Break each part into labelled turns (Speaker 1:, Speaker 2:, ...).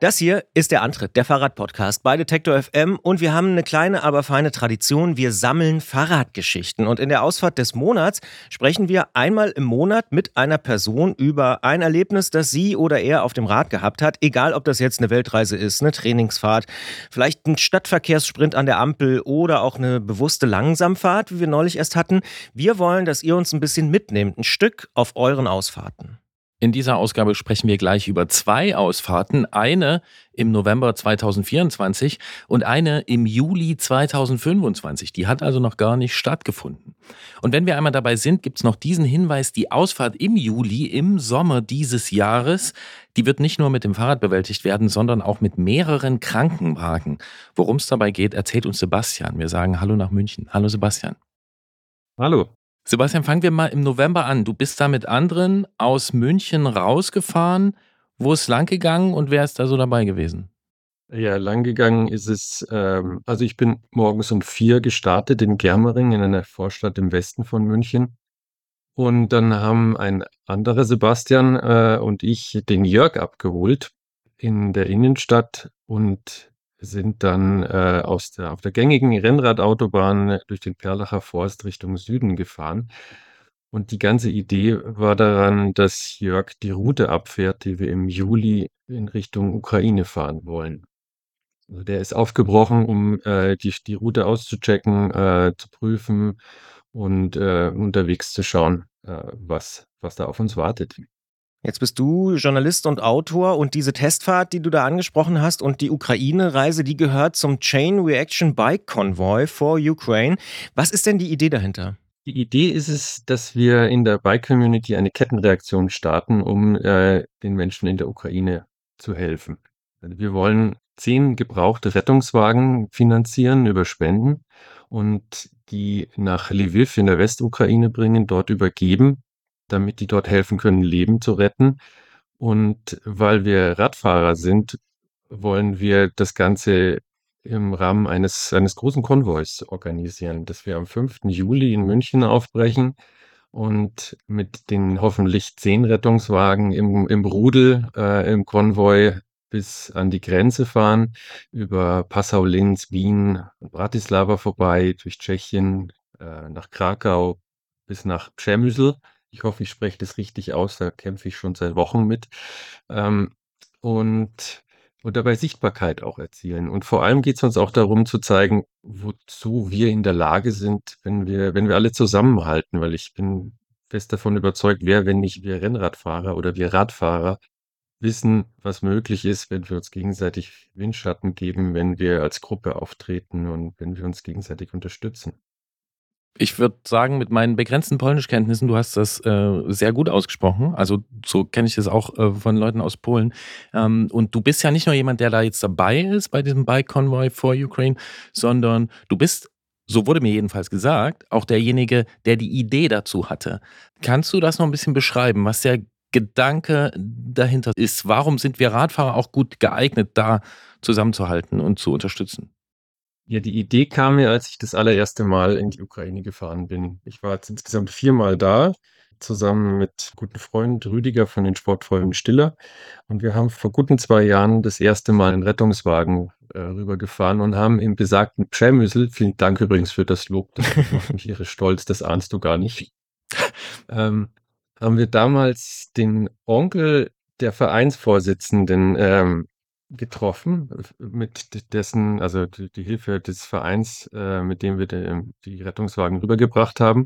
Speaker 1: Das hier ist der Antritt, der Fahrradpodcast bei Detektor FM und wir haben eine kleine, aber feine Tradition. Wir sammeln Fahrradgeschichten und in der Ausfahrt des Monats sprechen wir einmal im Monat mit einer Person über ein Erlebnis, das sie oder er auf dem Rad gehabt hat. Egal, ob das jetzt eine Weltreise ist, eine Trainingsfahrt, vielleicht ein Stadtverkehrssprint an der Ampel oder auch eine bewusste Langsamfahrt, wie wir neulich erst hatten. Wir wollen, dass ihr uns ein bisschen mitnehmt, ein Stück auf euren Ausfahrten.
Speaker 2: In dieser Ausgabe sprechen wir gleich über 2 Ausfahrten, eine im November 2024 und eine im Juli 2025. Die hat also noch gar nicht stattgefunden. Und wenn wir einmal dabei sind, gibt es noch diesen Hinweis, die Ausfahrt im Juli, im Sommer dieses Jahres, die wird nicht nur mit dem Fahrrad bewältigt werden, sondern auch mit mehreren Krankenwagen. Worum es dabei geht, erzählt uns Sebastian. Wir sagen Hallo nach München. Hallo Sebastian.
Speaker 3: Hallo.
Speaker 2: Sebastian, fangen wir mal im November an. Du bist da mit anderen aus München rausgefahren. Wo ist lang gegangen und wer ist da so dabei gewesen?
Speaker 3: Ja, lang gegangen ist es, also ich bin morgens um 4 gestartet in Germering, in einer Vorstadt im Westen von München. Und dann haben ein anderer Sebastian und ich den Jörg abgeholt in der Innenstadt und sind dann auf der gängigen Rennradautobahn durch den Perlacher Forst Richtung Süden gefahren. Und die ganze Idee war daran, dass Jörg die Route abfährt, die wir im Juli in Richtung Ukraine fahren wollen. Also der ist aufgebrochen, um die Route auszuchecken, zu prüfen und unterwegs zu schauen, was da auf uns wartet.
Speaker 1: Jetzt bist du Journalist und Autor und diese Testfahrt, die du da angesprochen hast und die Ukraine-Reise, die gehört zum Chain Reaction Bike Convoy for Ukraine. Was ist denn die Idee dahinter?
Speaker 3: Die Idee ist es, dass wir in der Bike-Community eine Kettenreaktion starten, um den Menschen in der Ukraine zu helfen. Also wir wollen 10 gebrauchte Rettungswagen finanzieren über Spenden und die nach Lviv in der Westukraine bringen, dort übergeben, damit die dort helfen können, Leben zu retten. Und weil wir Radfahrer sind, wollen wir das Ganze im Rahmen eines großen Konvois organisieren, dass wir am 5. Juli in München aufbrechen und mit den hoffentlich 10 Rettungswagen im Rudel, im Konvoi bis an die Grenze fahren, über Passau, Linz, Wien und Bratislava vorbei, durch Tschechien, nach Krakau bis nach Przemysl. Ich hoffe, ich spreche das richtig aus, da kämpfe ich schon seit Wochen mit. Ähm, und dabei Sichtbarkeit auch erzielen. Und vor allem geht es uns auch darum zu zeigen, wozu wir in der Lage sind, wenn wir alle zusammenhalten, weil ich bin fest davon überzeugt, wer, wenn nicht wir Rennradfahrer oder wir Radfahrer, wissen, was möglich ist, wenn wir uns gegenseitig Windschatten geben, wenn wir als Gruppe auftreten und wenn wir uns gegenseitig unterstützen.
Speaker 2: Ich würde sagen, mit meinen begrenzten Polnischkenntnissen, du hast das sehr gut ausgesprochen. Also so kenne ich das auch von Leuten aus Polen. Und du bist ja nicht nur jemand, der da jetzt dabei ist bei diesem Bike Convoy for Ukraine, sondern du bist, so wurde mir jedenfalls gesagt, auch derjenige, der die Idee dazu hatte. Kannst du das noch ein bisschen beschreiben, was der Gedanke dahinter ist? Warum sind wir Radfahrer auch gut geeignet, da zusammenzuhalten und zu unterstützen?
Speaker 3: Ja, die Idee kam mir, als ich das allererste Mal in die Ukraine gefahren bin. Ich war jetzt insgesamt 4-mal da, zusammen mit guten Freund Rüdiger von den Sportfreunden Stiller. Und wir haben vor guten 2 Jahren das erste Mal einen Rettungswagen rübergefahren und haben im besagten Przemysl, vielen Dank übrigens für das Lob, das macht mich irre stolz, das ahnst du gar nicht, ähm, haben wir damals den Onkel der Vereinsvorsitzenden getroffen, mit dessen, also die Hilfe des Vereins, mit dem wir die Rettungswagen rübergebracht haben.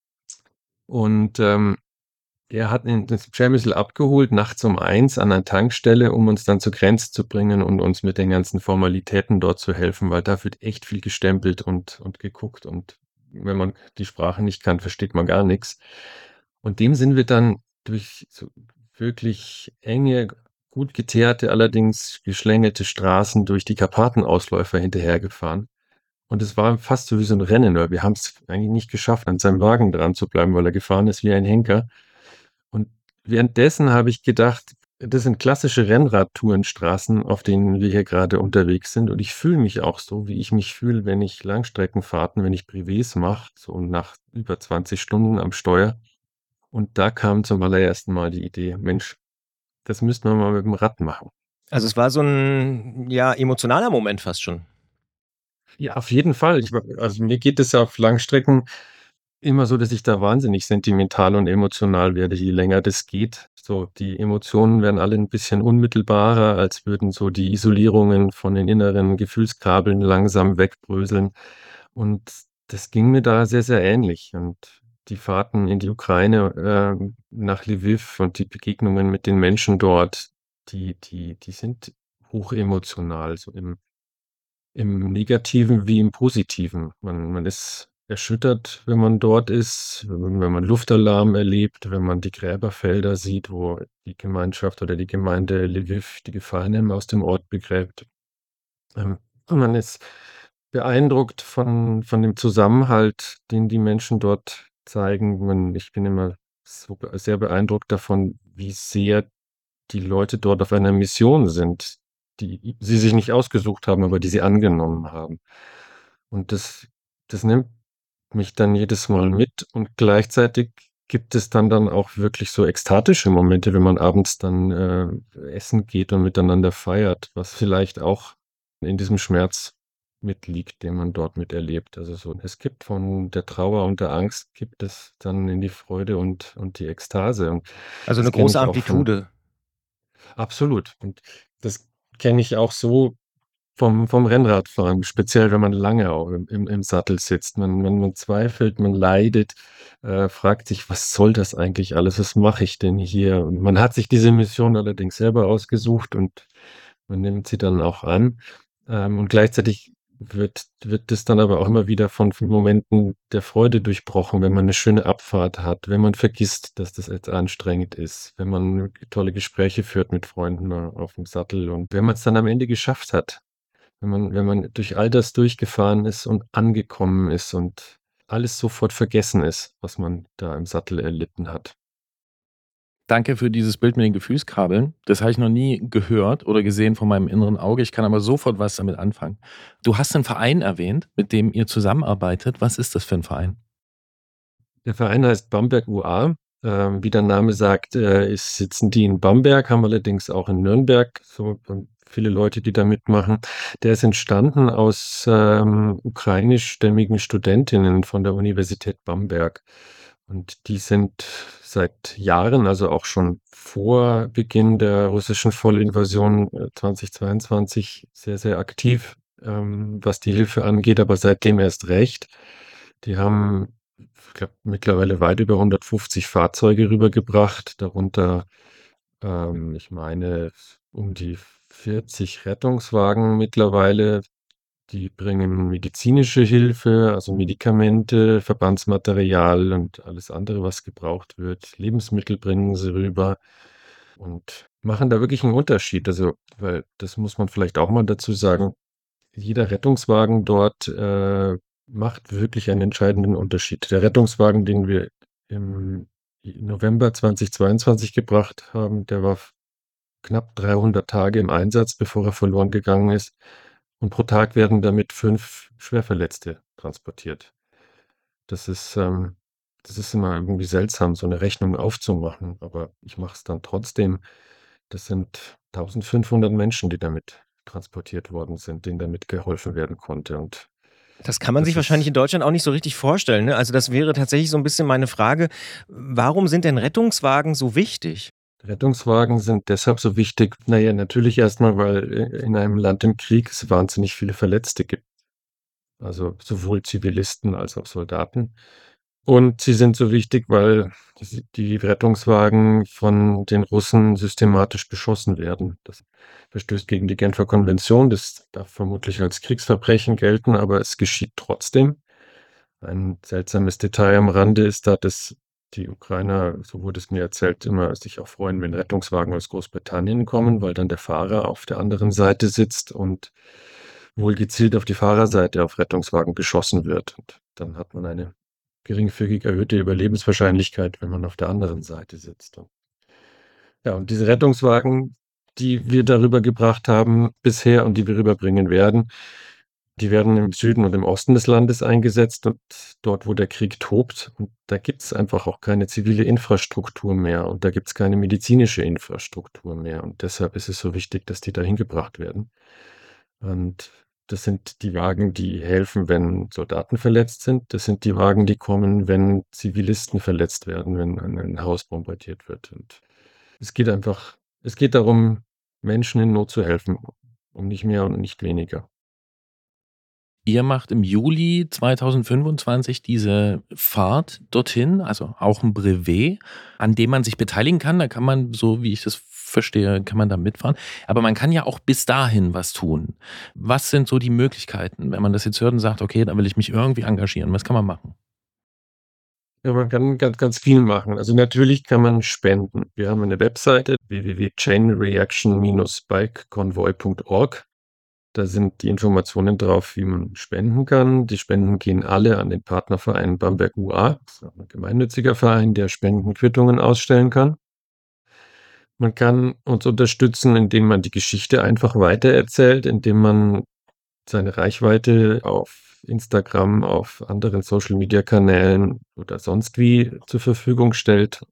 Speaker 3: Und er hat das Przemysl abgeholt, nachts um 1 an einer Tankstelle, um uns dann zur Grenze zu bringen und uns mit den ganzen Formalitäten dort zu helfen, weil da wird echt viel gestempelt und geguckt. Und wenn man die Sprache nicht kann, versteht man gar nichts. Und dem sind wir dann durch so wirklich enge, gut geteerte, allerdings geschlängelte Straßen durch die Karpatenausläufer hinterhergefahren. Und es war fast so wie so ein Rennen, weil wir haben es eigentlich nicht geschafft, an seinem Wagen dran zu bleiben, weil er gefahren ist wie ein Henker. Und währenddessen habe ich gedacht, das sind klassische Rennradtourenstraßen, auf denen wir hier gerade unterwegs sind. Und ich fühle mich auch so, wie ich mich fühle, wenn ich Langstreckenfahrten, wenn ich Privés mache, so nach über 20 Stunden am Steuer. Und da kam zum allerersten Mal die Idee: „Mensch, das müssten wir mal mit dem Rad machen.“
Speaker 1: Also es war so ein, ja, emotionaler Moment fast schon.
Speaker 3: Ja, auf jeden Fall. Also mir geht es ja auf Langstrecken immer so, dass ich da wahnsinnig sentimental und emotional werde, je länger das geht. So, die Emotionen werden alle ein bisschen unmittelbarer, als würden so die Isolierungen von den inneren Gefühlskabeln langsam wegbröseln. Und das ging mir da sehr, sehr ähnlich. Und die Fahrten in die Ukraine, nach Lwiw und die Begegnungen mit den Menschen dort, die sind hochemotional, so im Negativen wie im Positiven. Man ist erschüttert, wenn man dort ist, wenn man Luftalarm erlebt, wenn man die Gräberfelder sieht, wo die Gemeinschaft oder die Gemeinde Lwiw die Gefallenen aus dem Ort begräbt. Ähm, und man ist beeindruckt von dem Zusammenhalt, den die Menschen dort zeigen. Ich bin immer sehr beeindruckt davon, wie sehr die Leute dort auf einer Mission sind, die sie sich nicht ausgesucht haben, aber die sie angenommen haben. Und das nimmt mich dann jedes Mal mit, und gleichzeitig gibt es dann auch wirklich so ekstatische Momente, wenn man abends dann, essen geht und miteinander feiert, was vielleicht auch in diesem Schmerz mitliegt, den man dort miterlebt. Also so, es gibt von der Trauer und der Angst gibt es dann in die Freude und die Ekstase, und
Speaker 1: Also eine
Speaker 3: das kenne
Speaker 1: große
Speaker 3: ich auch von.
Speaker 1: Amplitude.
Speaker 3: Absolut. Und das kenne ich auch so vom Rennradfahren, speziell wenn man lange auch im Sattel sitzt. Man zweifelt, man leidet, fragt sich: „Was soll das eigentlich alles? Was mache ich denn hier?“ Und man hat sich diese Mission allerdings selber ausgesucht, und man nimmt sie dann auch an. Und gleichzeitig wird das dann aber auch immer wieder von Momenten der Freude durchbrochen, wenn man eine schöne Abfahrt hat, wenn man vergisst, dass das jetzt anstrengend ist, wenn man tolle Gespräche führt mit Freunden auf dem Sattel, und wenn man es dann am Ende geschafft hat. Wenn man durch all das durchgefahren ist und angekommen ist und alles sofort vergessen ist, was man da im Sattel erlitten hat.
Speaker 2: Danke für dieses Bild mit den Gefühlskabeln. Das habe ich noch nie gehört oder gesehen von meinem inneren Auge. Ich kann aber sofort was damit anfangen. Du hast einen Verein erwähnt, mit dem ihr zusammenarbeitet. Was ist das für ein Verein?
Speaker 3: Der Verein heißt Bamberg UA. Wie der Name sagt, sitzen die in Bamberg, haben allerdings auch in Nürnberg so viele Leute, die da mitmachen. Der ist entstanden aus ukrainischstämmigen Studentinnen von der Universität Bamberg. Und die sind seit Jahren, also auch schon vor Beginn der russischen Vollinvasion 2022, sehr, sehr aktiv, was die Hilfe angeht, aber seitdem erst recht. Die haben, ich glaube, mittlerweile weit über 150 Fahrzeuge rübergebracht, darunter, ich meine, um die 40 Rettungswagen mittlerweile. Die bringen medizinische Hilfe, also Medikamente, Verbandsmaterial und alles andere, was gebraucht wird. Lebensmittel bringen sie rüber und machen da wirklich einen Unterschied. Also, weil das muss man vielleicht auch mal dazu sagen, jeder Rettungswagen dort, macht wirklich einen entscheidenden Unterschied. Der Rettungswagen, den wir im November 2022 gebracht haben, der war knapp 300 Tage im Einsatz, bevor er verloren gegangen ist. Und pro Tag werden damit 5 Schwerverletzte transportiert. Das ist, ähm das ist immer irgendwie seltsam, so eine Rechnung aufzumachen, aber ich mache es dann trotzdem. Das sind 1.500 Menschen, die damit transportiert worden sind, denen damit geholfen werden konnte, und
Speaker 1: Das kann man sich
Speaker 3: das
Speaker 1: wahrscheinlich
Speaker 3: ist
Speaker 1: in Deutschland auch nicht so richtig vorstellen, ne? Also, das wäre tatsächlich so ein bisschen meine Frage: Warum sind denn Rettungswagen so wichtig?
Speaker 3: Rettungswagen sind deshalb so wichtig, na ja, natürlich erst mal, weil in einem Land im Krieg es wahnsinnig viele Verletzte gibt, also sowohl Zivilisten als auch Soldaten. Und sie sind so wichtig, weil die Rettungswagen von den Russen systematisch beschossen werden. Das verstößt gegen die Genfer Konvention. Das darf vermutlich als Kriegsverbrechen gelten, aber es geschieht trotzdem. Ein seltsames Detail am Rande ist da, dass die Ukrainer, so wurde es mir erzählt, immer sich auch freuen, wenn Rettungswagen aus Großbritannien kommen, weil dann der Fahrer auf der anderen Seite sitzt und wohl gezielt auf die Fahrerseite auf Rettungswagen geschossen wird. Und dann hat man eine geringfügig erhöhte Überlebenswahrscheinlichkeit, wenn man auf der anderen Seite sitzt. Und ja, und diese Rettungswagen, die wir darüber gebracht haben bisher und die wir rüberbringen werden, Die werden im Süden und im Osten des Landes eingesetzt und dort, wo der Krieg tobt. Und da gibt es einfach auch keine zivile Infrastruktur mehr und da gibt es keine medizinische Infrastruktur mehr. Und deshalb ist es so wichtig, dass die da hingebracht werden. Und das sind die Wagen, die helfen, wenn Soldaten verletzt sind. Das sind die Wagen, die kommen, wenn Zivilisten verletzt werden, wenn ein Haus bombardiert wird. Und es geht darum, Menschen in Not zu helfen, um nicht mehr und nicht weniger.
Speaker 2: Ihr macht im Juli 2025 diese Fahrt dorthin, also auch ein Brevet, an dem man sich beteiligen kann. Da kann man, so wie ich das verstehe, kann man da mitfahren. Aber man kann ja auch bis dahin was tun. Was sind so die Möglichkeiten, wenn man das jetzt hört und sagt: „Okay, da will ich mich irgendwie engagieren“? Was kann man machen?
Speaker 3: Ja, man kann ganz, ganz viel machen. Also natürlich kann man spenden. Wir haben eine Webseite www.chainreaction-bikeconvoy.org. Da sind die Informationen drauf, wie man spenden kann. Die Spenden gehen alle an den Partnerverein Bamberg UA. Das ist ein gemeinnütziger Verein, der Spendenquittungen ausstellen kann. Man kann uns unterstützen, indem man die Geschichte einfach weitererzählt, indem man seine Reichweite auf Instagram, auf anderen Social-Media-Kanälen oder sonst wie zur Verfügung stellt.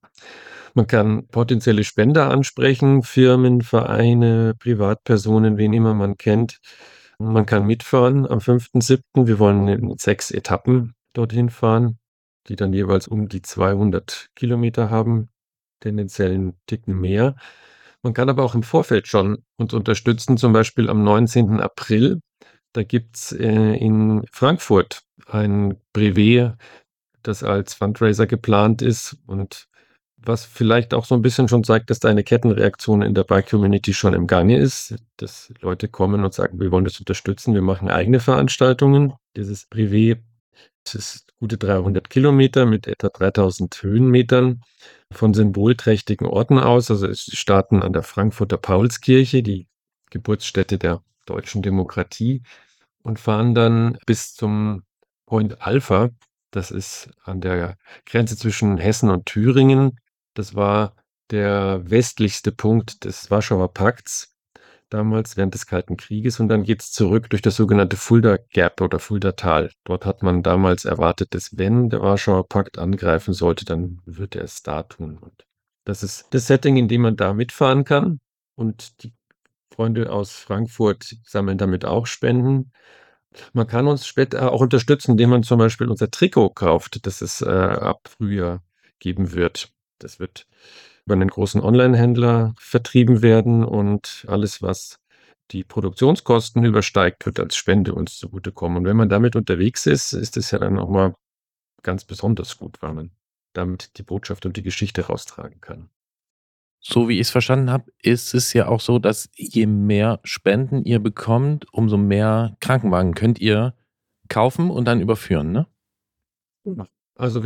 Speaker 3: Man kann potenzielle Spender ansprechen, Firmen, Vereine, Privatpersonen, wen immer man kennt. Man kann mitfahren am 5.7. Wir wollen in 6 Etappen dorthin fahren, die dann jeweils um die 200 Kilometer haben, tendenziell 'n Ticken mehr. Man kann aber auch im Vorfeld schon uns unterstützen, zum Beispiel am 19. April. Da gibt's, in Frankfurt ein Brevet, das als Fundraiser geplant ist und was vielleicht auch so ein bisschen schon zeigt, dass da eine Kettenreaktion in der Bike-Community schon im Gange ist, dass Leute kommen und sagen: „Wir wollen das unterstützen, wir machen eigene Veranstaltungen.“ Dieses Brevet, das ist gute 300 Kilometer mit etwa 3.000 Höhenmetern von symbolträchtigen Orten aus. Also, es starten an der Frankfurter Paulskirche, die Geburtsstätte der deutschen Demokratie, und fahren dann bis zum Point Alpha. Das ist an der Grenze zwischen Hessen und Thüringen. Das war der westlichste Punkt des Warschauer Pakts damals während des Kalten Krieges und dann geht's zurück durch das sogenannte Fulda Gap oder Fuldatal. Dort hat man damals erwartet, dass wenn der Warschauer Pakt angreifen sollte, dann wird er es da tun. Und das ist das Setting, in dem man da mitfahren kann. Und die Freunde aus Frankfurt sammeln damit auch Spenden. Man kann uns später auch unterstützen, indem man zum Beispiel unser Trikot kauft, das es ab Frühjahr geben wird. Das wird über einen großen Onlinehändler vertrieben werden und alles, was die Produktionskosten übersteigt, wird als Spende uns zugutekommen. Und wenn man damit unterwegs ist, ist es ja dann auch mal ganz besonders gut, weil man damit die Botschaft und die Geschichte raustragen kann.
Speaker 2: So wie ich es verstanden habe, ist es ja auch so, dass je mehr Spenden ihr bekommt, umso mehr Krankenwagen könnt ihr kaufen und dann überführen, ne?
Speaker 3: Ja. Also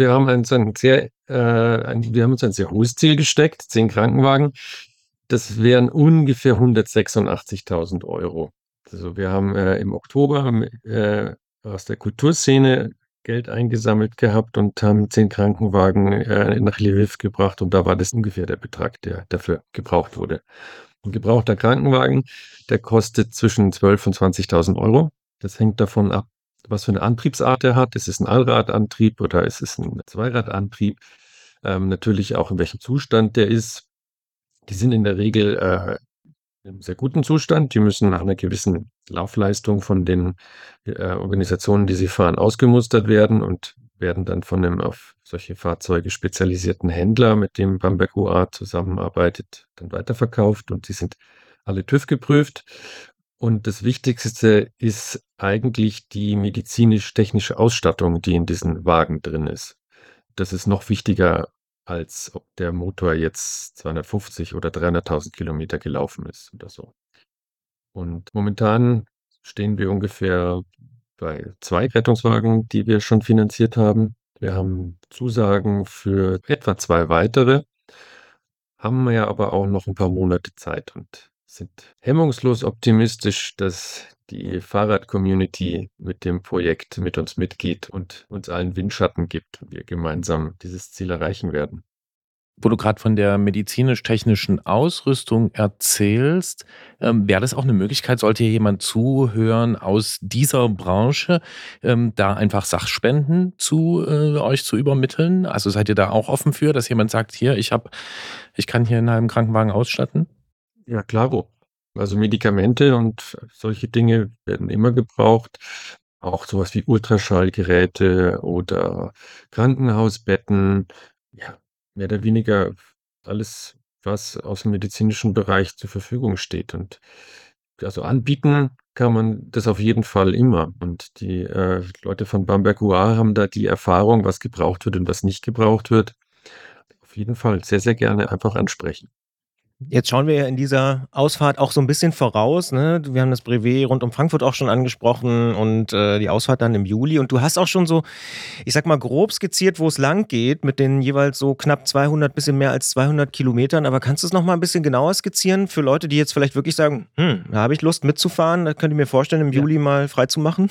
Speaker 3: wir haben uns ein sehr hohes Ziel gesteckt, 10 Krankenwagen. Das wären ungefähr 186.000 Euro. Also wir haben im Oktober aus der Kulturszene Geld eingesammelt gehabt und haben 10 Krankenwagen nach Lviv gebracht und da war das ungefähr der Betrag, der dafür gebraucht wurde. Ein gebrauchter Krankenwagen, der kostet zwischen 12.000 und 20.000 Euro. Das hängt davon ab, was für eine Antriebsart er hat. Ist es ein Allradantrieb oder ist es ein Zweiradantrieb? Natürlich auch, in welchem Zustand der ist. Die sind in der Regel im sehr guten Zustand. Die müssen nach einer gewissen Laufleistung von den Organisationen, die sie fahren, ausgemustert werden und werden dann von einem auf solche Fahrzeuge spezialisierten Händler, mit dem Bamberg UA zusammenarbeitet, dann weiterverkauft und die sind alle TÜV geprüft. Und das Wichtigste ist eigentlich die medizinisch-technische Ausstattung, die in diesen Wagen drin ist. Das ist noch wichtiger, als ob der Motor jetzt 250 oder 300.000 Kilometer gelaufen ist oder so. Und momentan stehen wir ungefähr bei 2 Rettungswagen, die wir schon finanziert haben. Wir haben Zusagen für etwa 2 weitere, haben wir ja aber auch noch ein paar Monate Zeit und sind hemmungslos optimistisch, dass die Fahrrad-Community mit dem Projekt mit uns mitgeht und uns allen Windschatten gibt und wir gemeinsam dieses Ziel erreichen werden.
Speaker 2: Wo du gerade von der medizinisch-technischen Ausrüstung erzählst, wäre das auch eine Möglichkeit, sollte hier jemand zuhören aus dieser Branche, da einfach Sachspenden zu euch zu übermitteln? Also seid ihr da auch offen für, dass jemand sagt, hier, ich kann hier einen halben Krankenwagen ausstatten?
Speaker 3: Ja, klaro. Also Medikamente und solche Dinge werden immer gebraucht. Auch sowas wie Ultraschallgeräte oder Krankenhausbetten. Ja, mehr oder weniger alles, was aus dem medizinischen Bereich zur Verfügung steht. Und also anbieten kann man das auf jeden Fall immer. Und die Leute von Bamberg UA haben da die Erfahrung, was gebraucht wird und was nicht gebraucht wird. Auf jeden Fall sehr, sehr gerne einfach ansprechen.
Speaker 1: Jetzt schauen wir ja in dieser Ausfahrt auch so ein bisschen voraus, ne? Wir haben das Brevet rund um Frankfurt auch schon angesprochen und, die Ausfahrt dann im Juli. Und du hast auch schon so, ich sage mal, grob skizziert, wo es lang geht mit den jeweils so knapp 200, bisschen mehr als 200 Kilometern. Aber kannst du es noch mal ein bisschen genauer skizzieren für Leute, die jetzt vielleicht wirklich sagen: da habe ich Lust mitzufahren, da könnte ich mir vorstellen, im
Speaker 3: Ja.
Speaker 1: Juli mal freizumachen?“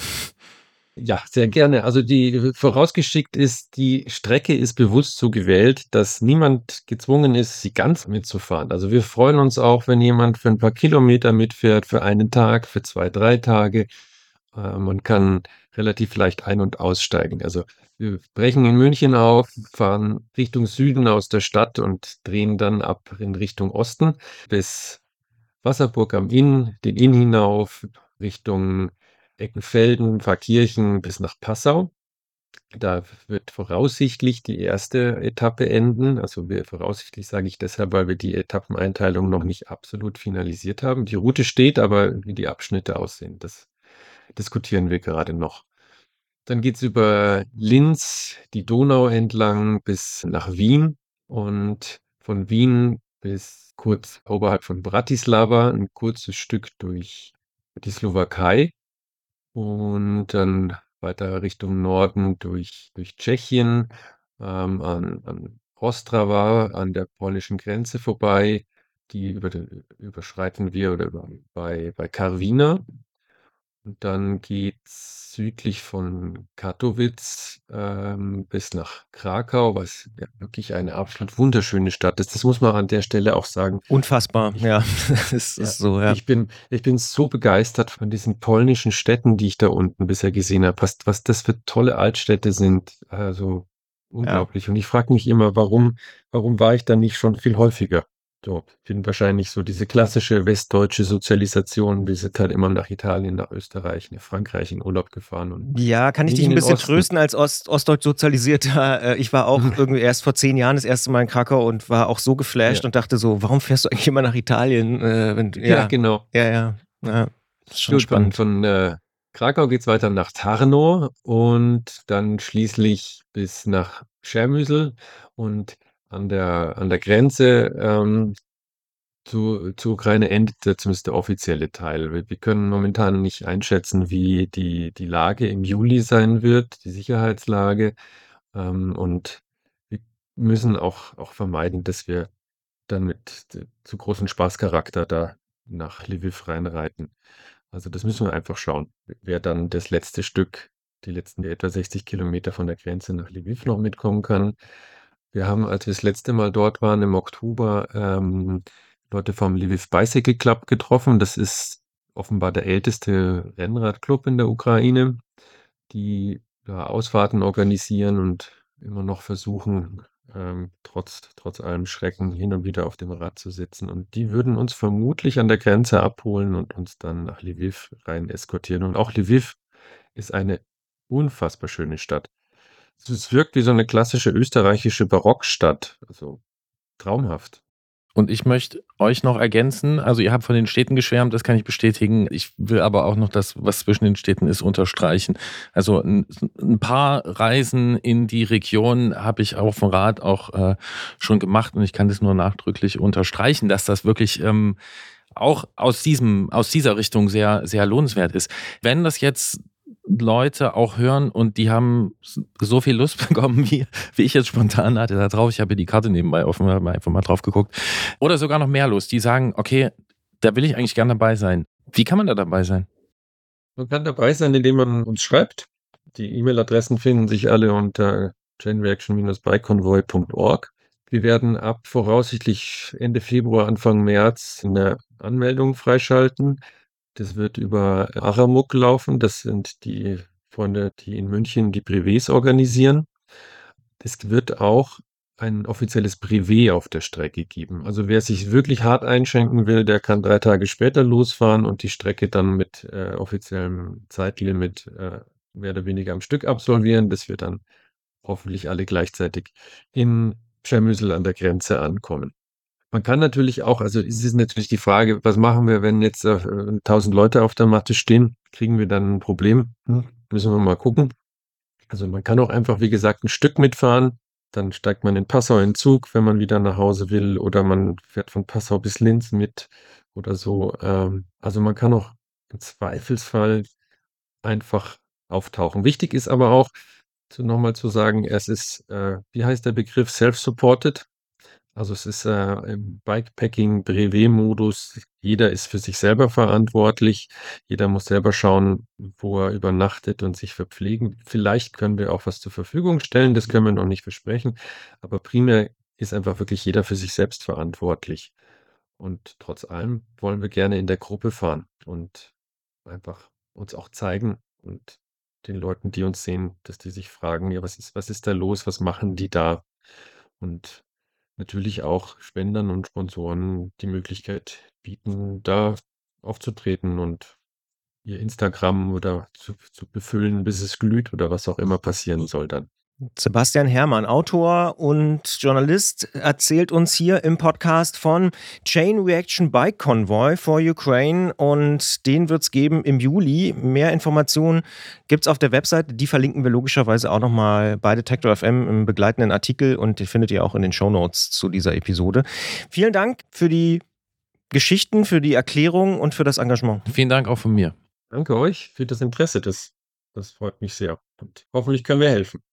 Speaker 3: Ja, sehr gerne. Also die vorausgeschickt ist, die Strecke ist bewusst so gewählt, dass niemand gezwungen ist, sie ganz mitzufahren. Also wir freuen uns auch, wenn jemand für ein paar Kilometer mitfährt, für einen Tag, für 2, 3 Tage. Man kann relativ leicht ein und aussteigen. Also wir brechen in München auf, fahren Richtung Süden aus der Stadt und drehen dann ab in Richtung Osten bis Wasserburg am Inn, den Inn hinauf, Richtung Eckenfelden, Pfarrkirchen bis nach Passau. Da wird voraussichtlich die erste Etappe enden. Also voraussichtlich sage ich deshalb, weil wir die Etappeneinteilung noch nicht absolut finalisiert haben. Die Route steht, aber wie die Abschnitte aussehen, das diskutieren wir gerade noch. Dann geht's über Linz, die Donau entlang bis nach Wien und von Wien bis kurz oberhalb von Bratislava ein kurzes Stück durch die Slowakei und dann weiter Richtung Norden durch Tschechien, an Ostrava, an der polnischen Grenze vorbei. Die überschreiten wir oder bei Karwina. Und dann geht's südlich von Katowice, bis nach Krakau, was ja wirklich eine absolut wunderschöne Stadt ist. Das muss man an der Stelle auch sagen.
Speaker 1: Unfassbar,
Speaker 3: Ich
Speaker 1: ja. Es
Speaker 3: ja,
Speaker 1: ist so, ja.
Speaker 3: ich bin so begeistert von diesen polnischen Städten, die ich da unten bisher gesehen habe, was das für tolle Altstädte sind. Also
Speaker 1: Ja.
Speaker 3: unglaublich. Und ich frage mich immer, warum war ich da nicht schon viel häufiger? So, ich bin wahrscheinlich so diese klassische westdeutsche Sozialisation. Wir sind halt immer nach Italien, nach Österreich, nach Frankreich in Urlaub gefahren und
Speaker 1: Ja, kann ich
Speaker 3: nie
Speaker 1: dich
Speaker 3: in
Speaker 1: ein
Speaker 3: den
Speaker 1: bisschen
Speaker 3: Osten.
Speaker 1: trösten als ostdeutsch Sozialisierter. Ich war auch irgendwie erst vor 10 Jahren das erste Mal in Krakau und war auch so geflasht
Speaker 3: Ja,
Speaker 1: und dachte so: „Warum fährst du eigentlich immer nach Italien?“ Wenn
Speaker 3: ja,
Speaker 1: ja,
Speaker 3: genau.
Speaker 1: ja, ja, ja, ist schon
Speaker 3: Gut, von,
Speaker 1: spannend.
Speaker 3: von äh, Krakau geht's weiter nach Tarnow und dann schließlich bis nach Przemysl und an der Grenze zur Ukraine endet da zumindest der offizielle Teil. Wir können momentan nicht einschätzen, wie die Lage im Juli sein wird, die Sicherheitslage. Und wir müssen auch vermeiden, dass wir dann mit zu großem Spaßcharakter da nach Lviv reinreiten. Also das müssen wir einfach schauen, wer dann das letzte Stück, die letzten etwa 60 Kilometer von der Grenze nach Lviv noch mitkommen kann. Wir haben, als wir das letzte Mal dort waren im Oktober, Leute vom Lviv Bicycle Club getroffen. Das ist offenbar der älteste Rennradclub in der Ukraine, die da Ausfahrten organisieren und immer noch versuchen, trotz allem Schrecken hin und wieder auf dem Rad zu sitzen. Und die würden uns vermutlich an der Grenze abholen und uns dann nach Lviv rein eskortieren. Und auch Lviv ist eine unfassbar schöne Stadt. Es wirkt wie so eine klassische österreichische Barockstadt, also traumhaft.
Speaker 2: Und ich möchte euch noch ergänzen, also ihr habt von den Städten geschwärmt, das kann ich bestätigen. Ich will aber auch noch das, was zwischen den Städten ist, unterstreichen. Also ein paar Reisen in die Region habe ich auf dem Rad auch schon gemacht und ich kann das nur nachdrücklich unterstreichen, dass das wirklich auch aus dieser Richtung sehr, sehr lohnenswert ist. Wenn das jetzt Leute auch hören und die haben so viel Lust bekommen, wie ich jetzt spontan hatte da drauf. Ich habe hier die Karte nebenbei offen, habe einfach mal drauf geguckt. Oder sogar noch mehr Lust, die sagen, okay, da will ich eigentlich gerne dabei sein. Wie kann man da dabei sein?
Speaker 3: Man kann dabei sein, indem man uns schreibt. Die E-Mail-Adressen finden sich alle unter chainreaction-bikeconvoy.org. Wir werden ab voraussichtlich Ende Februar, Anfang März eine Anmeldung freischalten. Das wird über Aramuk laufen. Das sind die Freunde, die in München die Privés organisieren. Es wird auch ein offizielles Privé auf der Strecke geben. Also wer sich wirklich hart einschränken will, der kann 3 Tage später losfahren und die Strecke dann mit offiziellem Zeitlimit mehr oder weniger am Stück absolvieren, bis wir dann hoffentlich alle gleichzeitig in Scharmützel an der Grenze ankommen. Man kann natürlich auch, also es ist natürlich die Frage, was machen wir, wenn jetzt 1000 Leute auf der Matte stehen? Kriegen wir dann ein Problem? Müssen wir mal gucken. Also man kann auch einfach, wie gesagt, ein Stück mitfahren. Dann steigt man in Passau in den Zug, wenn man wieder nach Hause will, oder man fährt von Passau bis Linz mit oder so. Also man kann auch im Zweifelsfall einfach auftauchen. Wichtig ist aber auch, nochmal zu sagen, es ist, wie heißt der Begriff, self-supported? Also es ist im Bikepacking-Brevet-Modus. Jeder ist für sich selber verantwortlich. Jeder muss selber schauen, wo er übernachtet und sich verpflegen. Vielleicht können wir auch was zur Verfügung stellen, das können wir noch nicht versprechen. Aber primär ist einfach wirklich jeder für sich selbst verantwortlich. Und trotz allem wollen wir gerne in der Gruppe fahren und einfach uns auch zeigen und den Leuten, die uns sehen, dass die sich fragen, ja, was ist da los? Was machen die da? Und natürlich auch Spendern und Sponsoren die Möglichkeit bieten, da aufzutreten und ihr Instagram oder zu befüllen, bis es glüht oder was auch immer passieren soll dann.
Speaker 1: Sebastian Herrmann, Autor und Journalist, erzählt uns hier im Podcast von Chain Reaction Bike Convoy for Ukraine und den wird es geben im Juli. Mehr Informationen gibt es auf der Webseite, die verlinken wir logischerweise auch nochmal bei Detektor FM im begleitenden Artikel und die findet ihr auch in den Shownotes zu dieser Episode. Vielen Dank für die Geschichten, für die Erklärung und für das Engagement.
Speaker 2: Vielen Dank auch von mir.
Speaker 3: Danke euch für das Interesse, das freut mich sehr und hoffentlich können wir helfen.